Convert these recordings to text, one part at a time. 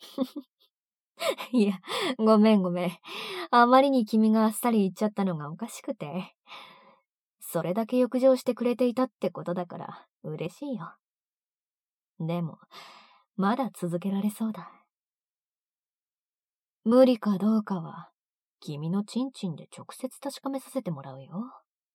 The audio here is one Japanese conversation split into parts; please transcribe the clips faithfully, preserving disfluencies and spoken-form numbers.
いや、ごめんごめん。あまりに君があっさり言っちゃったのがおかしくて。それだけ欲情してくれていたってことだから嬉しいよ。でも、まだ続けられそうだ。無理かどうかは、君のチンチンで直接確かめさせてもらうよ。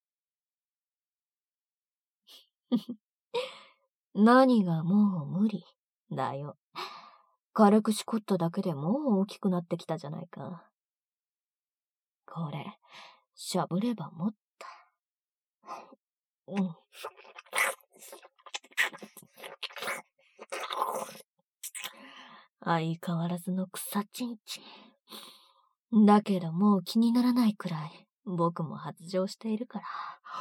何がもう無理だよ。軽くしこっただけでもう大きくなってきたじゃないか。これ、しゃぶればもっと。うん。相変わらずの草ちんちん。だけどもう気にならないくらい、僕も発情しているから。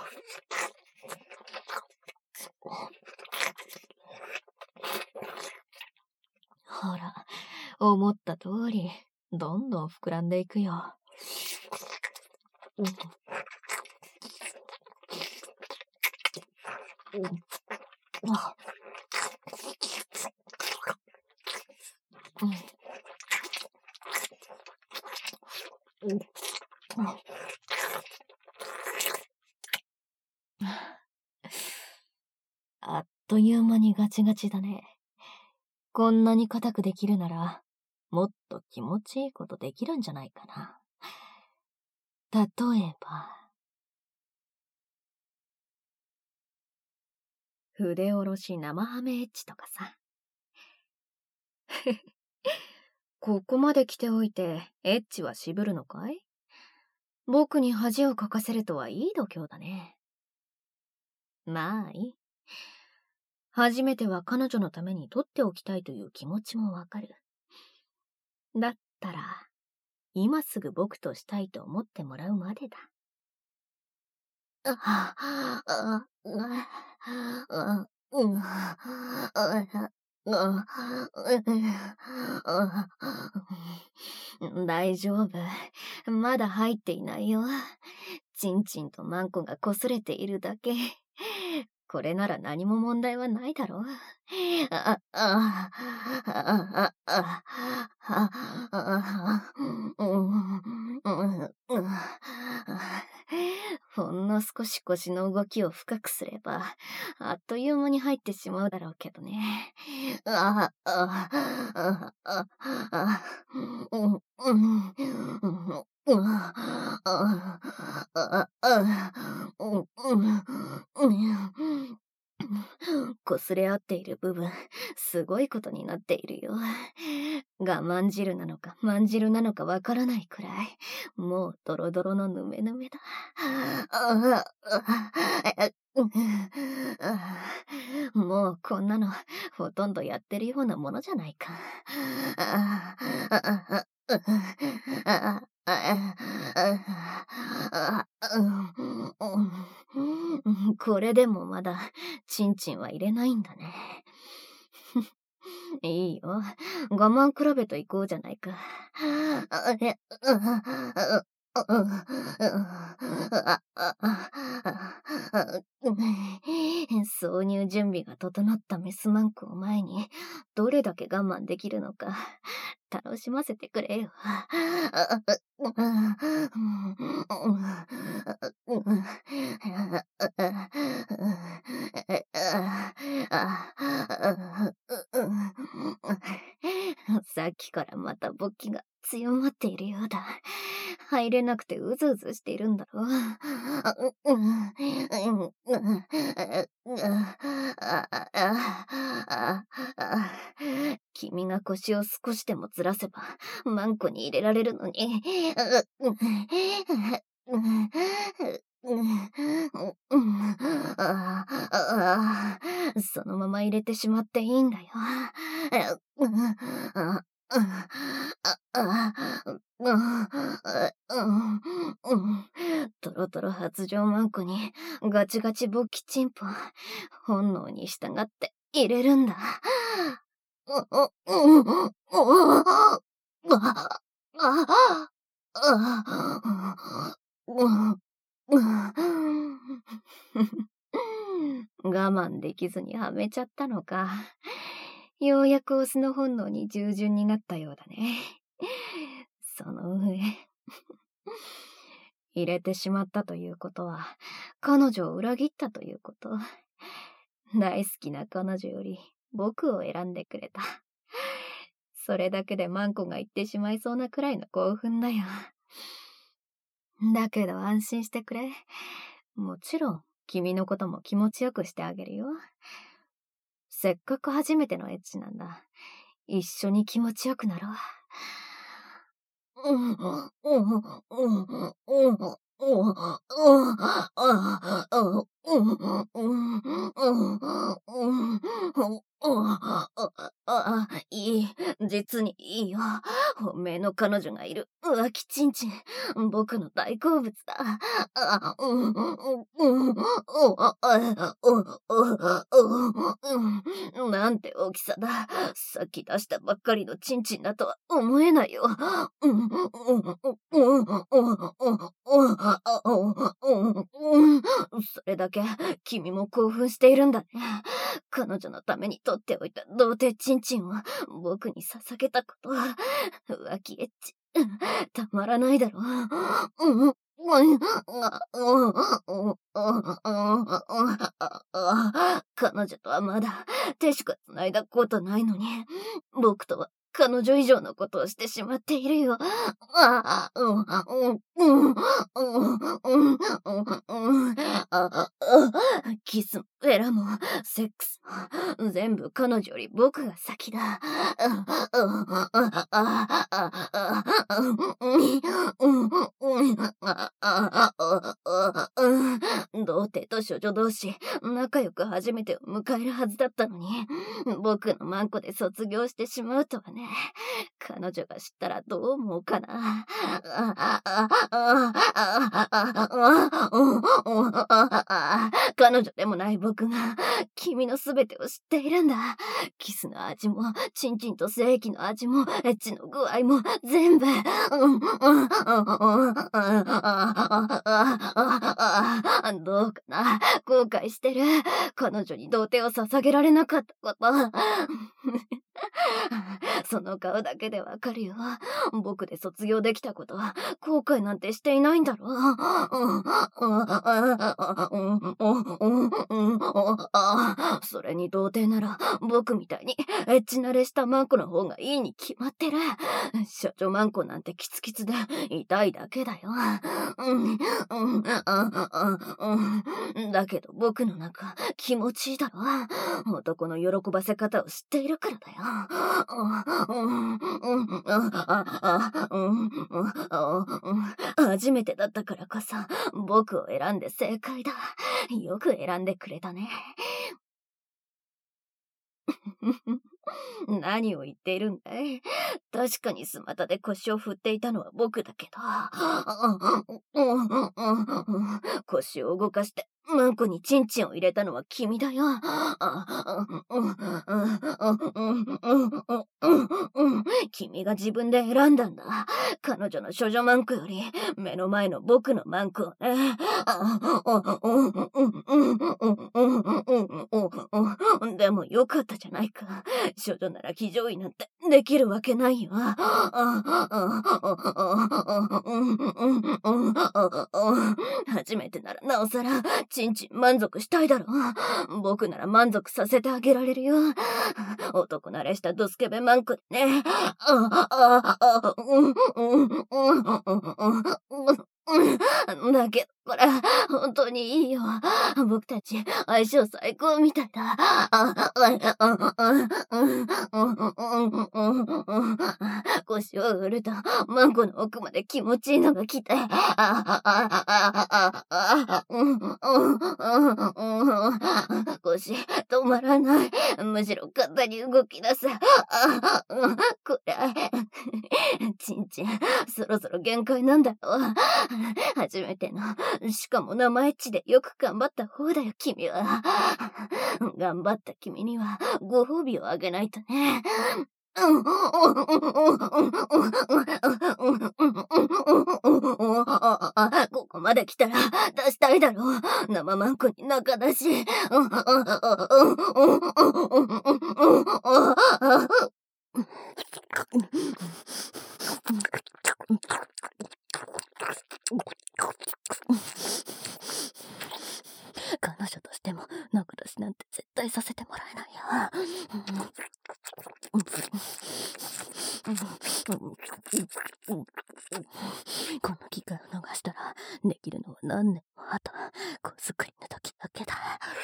ほら、思った通り、どんどん膨らんでいくよ。うんうん、あうんうんあっという間にガチガチだね。こんなに硬くできるなら、もっと気持ちいいことできるんじゃないかな。例えば、筆下ろし生ハメエッチとかさ。ここまで来ておいて、エッチは渋るのかい？僕に恥をかかせるとはいい度胸だね。まあいい。初めては彼女のために取っておきたいという気持ちもわかる。だったら、今すぐ僕としたいと思ってもらうまでだ。あ、あ、あ、あ、うん、大丈夫。まだ入っていないよ。ちんちんとマンコが擦れているだけ。これなら何も問題はないだろう。あ、あ、あ、あ、あ、あ、あ、うん、うん、ほんの少し腰の動きを深くすれば、あっという間に入ってしまうだろうけどね。あ、あ、あ、あ、あ、うん、うん、うん、うん、あ、あ、あ、あ、うん、うん、うん。擦れ合っている部分、すごいことになっているよ。我慢汁なのか、まん汁なのかわからないくらい、もうドロドロのヌメヌメだ。ああもうこんなの、ほとんどやってるようなものじゃないか。あああこれでもまだ、チンチンは入れないんだね。いいよ。我慢比べと行こうじゃないか。挿入準備が整ったメスマンコを前に、どれだけ我慢できるのか、楽しませてくれよ。さっきからまた勃起が強まっているようだ。入れなくてうずうずしているんだろう。君が腰を少しでもずらせば、マンコに入れられるのに。そのまま入れてしまっていいんだよ。トロトロ発情マンコにガチガチ勃起チンポ、本能に従って入れるんだ。我慢できずにはめちゃったのか。 ようやくオスの本能に従順になったようだね。その上、入れてしまったということは、彼女を裏切ったということ。大好きな彼女より僕を選んでくれた。それだけでマンコが言ってしまいそうなくらいの興奮だよ。だけど安心してくれ。もちろん、君のことも気持ちよくしてあげるよ。せっかく初めてのエッチなんだ。一緒に気持ちよくなろう。うんうんうんうんうんうんうんあ、いい。実にいいよ。本命の彼女がいる浮気ちんちん。僕の大好物だ。あ、うん、うん、うん、うん、うん、なんて大きさだ。さっき出したばっかりのちんちんだとは思えないよ。うん、うん、うん、うん、うん、うん、それだけ君も興奮しているんだね。彼女のために取っておいた童貞ちんちんを僕に捧げたこと。浮気エッチ。たまらないだろ。うん。彼女とはまだ手しか繋いだことないのに、僕とは彼女以上のことをしてしまっているよ。キスもエラもセックスも全部彼女より僕が先だ。童貞と処女同士仲良く初めてを迎えるはずだったのに、僕のマンコで卒業してしまうとはね。彼女が知ったらどう思うかな。彼女でもない僕が君のすべてを知っているんだ。キスの味もチンチンと精液の味もエッチの具合も全部。どうかな、後悔してる。彼女に童貞を捧げられなかったこと。その顔だけでわかるよ。僕で卒業できたことは後悔なんてしていないんだろう。それに童貞なら僕みたいにエッチ慣れしたマンコの方がいいに決まってる。処女マンコなんてキツキツで痛いだけだよ。だけど僕の中気持ちいいだろ。男の喜ばせ方を知っているからだよ。初めてだったからこそ僕を選んで正解だ。よく選んでくれたね。何を言っているんだい。確かにスマタで腰を振っていたのは僕だけど、腰を動かしてマンコにチンチンを入れたのは君だよ。君が自分で選んだんだ。彼女の処女マンコより目の前の僕のマンコをね。でもよかったじゃないか。処女なら騎乗位なんてできるわけないよ。初めてならなおさらちんちん満足したいだろ。僕なら満足させてあげられるよ。男慣れしたドスケベマンコでね。だけどこれ本当にいいよ。僕たち相性最高みたいだ。腰を振るとマンコの奥まで気持ちいいのが来て、腰止まらない。むしろ簡単に動き出す。これちんちんそろそろ限界なんだろう。初めての、しかも生エッチでよく頑張った方だよ君は。頑張った君にはご褒美をあげないとね。 ここまで来たら出したいだろう。生マンコに仲だし。彼女としても仲出しなんて絶対させてもらえないよ。この機会を逃したらできるのは何年も後、子作りの時だけだ。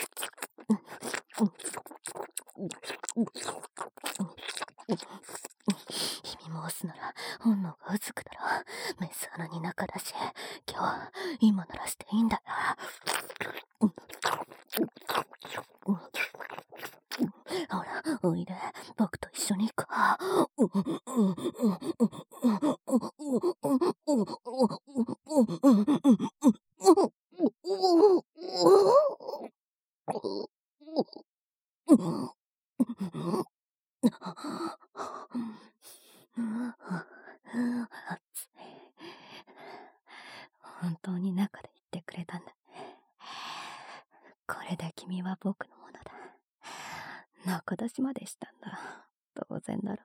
君もオスなら本能がうずくだろ。メス穴に中だし、今日今ならしていいんだよ。ほら、おいで、僕と一緒に行こう。本当に中で言ってくれたんだ。これで君は僕のものだ。仲出しまでしたんだ。当然だろ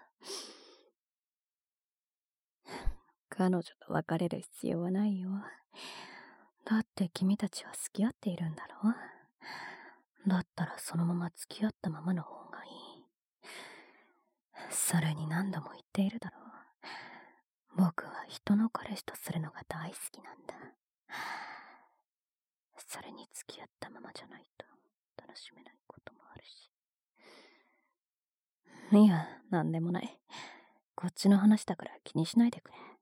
う。彼女と別れる必要はないよ。だって君たちは付き合っているんだろう。だったらそのまま付き合ったままの方がいい。それに何度も言っているだろう。僕は人の彼氏とするのが大好きなんだ。それに付き合ったままじゃないと楽しめないこともあるし。いや、なんでもない。こっちの話だから気にしないでくれ。